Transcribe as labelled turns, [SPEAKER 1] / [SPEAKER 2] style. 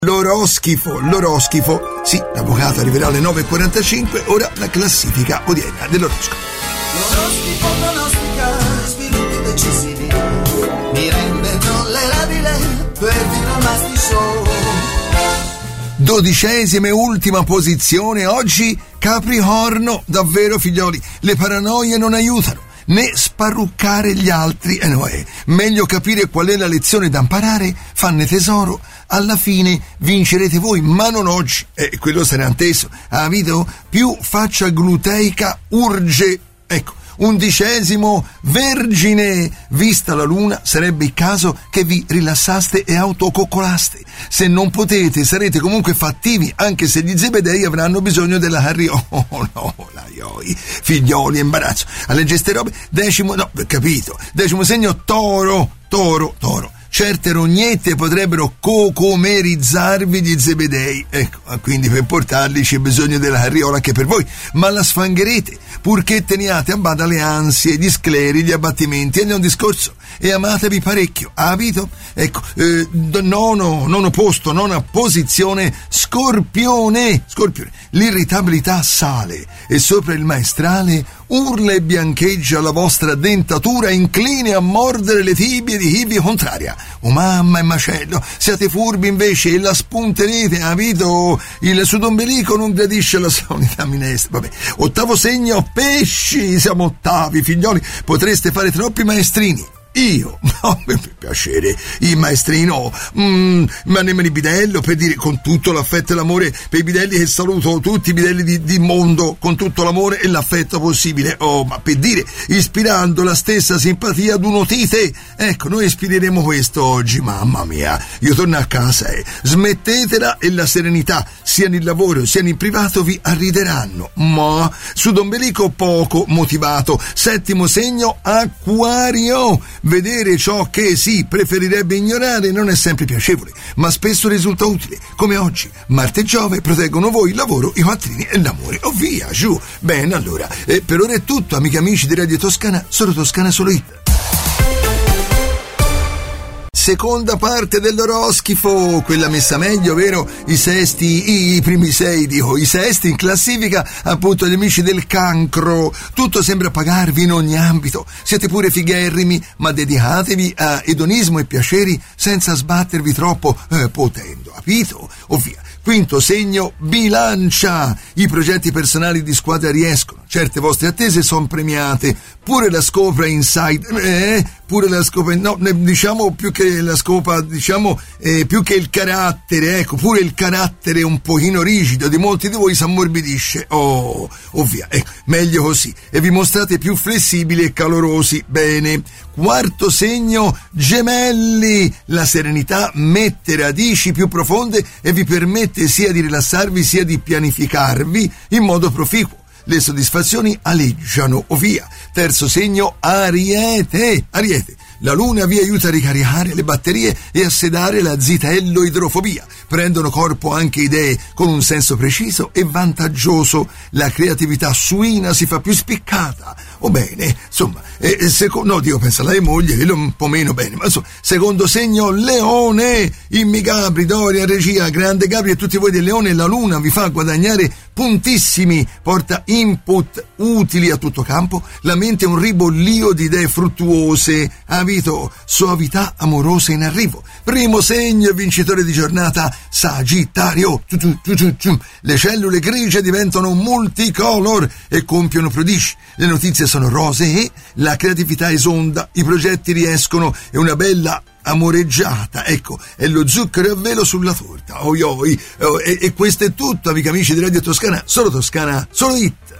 [SPEAKER 1] L'oroscifo. Sì, l'avvocato arriverà alle 9.45, ora la classifica odierna dell'oroscopo.
[SPEAKER 2] L'oroscopo pronostica sviluppi decisivi, mi rende tollerabile per Vinomastic Show.
[SPEAKER 1] 12ª e ultima posizione oggi, Capricorno. Davvero, figlioli, le paranoie non aiutano, né sparruccare gli altri. Meglio capire qual è la lezione da imparare, fanne tesoro. Alla fine vincerete voi, ma non oggi. Quello sarà anteso. Capito? Più faccia gluteica urge. Ecco, 11º, Vergine. Vista la luna, sarebbe il caso che vi rilassaste e autococcolaste. Se non potete, sarete comunque fattivi, anche se gli zebedei avranno bisogno della carriola. Figlioli, imbarazzo. Alle ste robe. 10º segno, Toro. Certe rognette potrebbero cocomerizzarvi gli zebedei. Ecco, quindi per portarli c'è bisogno della carriola anche per voi, ma la sfangherete, purché teniate a bada le ansie, gli scleri, gli abbattimenti, e non discorso, e amatevi parecchio, capito? Ecco, nono posto, nona posizione, Scorpione. L'irritabilità sale e sopra il maestrale urla e biancheggia la vostra dentatura, incline a mordere le tibie di chi vi contraria. Oh mamma e macello, siate furbi invece e la spunterete, capito? Il sudombelico non gradisce la solita minestra. Vabbè, 8º segno, Pesci. Siamo ottavi, figlioli, potreste fare troppi maestrini. Io? No, per piacere, il maestrino, ma nemmeno il bidello, per dire, con tutto l'affetto e l'amore per i bidelli, che saluto tutti i bidelli di mondo con tutto l'amore e l'affetto possibile. Ma per dire, ispirando la stessa simpatia ad un'otite. Ecco, noi ispireremo questo oggi, mamma mia. Io torno a casa, smettetela e la serenità, sia nel lavoro sia in privato, vi arrideranno. Ma sudombelico poco motivato. 7º segno, Acquario. Vedere ciò che si preferirebbe ignorare non è sempre piacevole, ma spesso risulta utile, come oggi. Marte e Giove proteggono voi, il lavoro, i quattrini e l'amore. Via, giù. Bene, allora, per ora è tutto, amiche e amici di Radio Toscana, solo hit. Seconda parte dell'oroscifo, quella messa meglio, vero? I primi 6, i sesti in classifica, appunto gli amici del Cancro. Tutto sembra pagarvi in ogni ambito, siete pure figherrimi, ma dedicatevi a edonismo e piaceri senza sbattervi troppo potendo, capito? Via. 5º segno, Bilancia. I progetti personali di squadra riescono, certe vostre attese sono premiate, pure la scopa inside, diciamo più che la scopa, più che il carattere, ecco, pure il carattere un pochino rigido di molti di voi s'ammorbidisce. Via, meglio così, e vi mostrate più flessibili e calorosi. Bene. 4º segno, Gemelli. La serenità mette radici più profonde e vi permette sia di rilassarvi sia di pianificarvi in modo proficuo. Le soddisfazioni aleggiano. Via. 3º segno, Ariete. La luna vi aiuta a ricaricare le batterie e a sedare la zitello-idrofobia. Prendono corpo anche idee con un senso preciso e vantaggioso. La creatività suina si fa più spiccata. Bene, insomma, pensa alla moglie, quello un po' meno bene, ma insomma, 2º segno, Leone. Immi Gabri, Doria, regia, grande Gabri e tutti voi del Leone, la luna vi fa guadagnare puntissimi, porta input utili a tutto campo, la mente è un ribollio di idee fruttuose, avito soavità amorosa in arrivo. 1º segno, vincitore di giornata, Sagittario. Le cellule grigie diventano multicolor e compiono prodigi. Le notizie sono rosee, la creatività esonda, i progetti riescono e una bella amoreggiata, ecco, è lo zucchero a velo sulla torta. E questo è tutto, amici di Radio Toscana, solo hit.